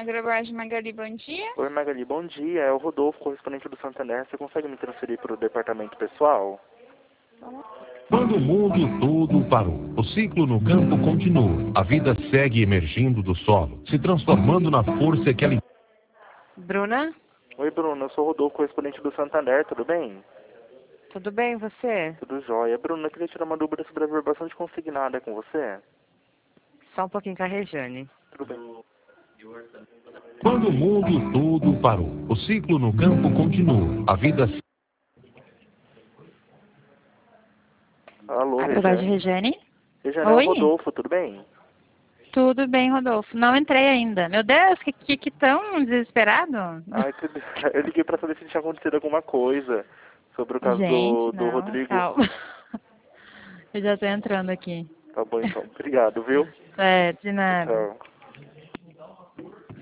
Agrobarte Magali, bom dia. Oi, Magali, bom dia. É o Rodolfo, correspondente do Santander. Você consegue me transferir para o departamento pessoal? Quando o mundo todo parou, o ciclo no campo continua. A vida segue emergindo do solo, se transformando na força que ela... Bruna, Oi, Bruno. Eu sou o Rodolfo, correspondente do Santander. Tudo bem? tudo bem você? Tudo jóia. Bruno, eu queria tirar uma dúvida sobre a verbação de consignada com você. Só um pouquinho com a Regiane. Tudo bem. Quando o mundo todo parou, o ciclo no campo continua. A vida... Alô, Agrobarte Regiane? Regiane. Regiane, é o Oi? Rodolfo, tudo bem? Tudo bem, Rodolfo. Não entrei ainda. Meu Deus, que tão desesperado? Ai, eu liguei para saber se tinha acontecido alguma coisa sobre o caso Gente, do não, Rodrigo. calma. Eu já tô entrando aqui. Tá bom, então. Obrigado, viu? É, de nada. Tchau.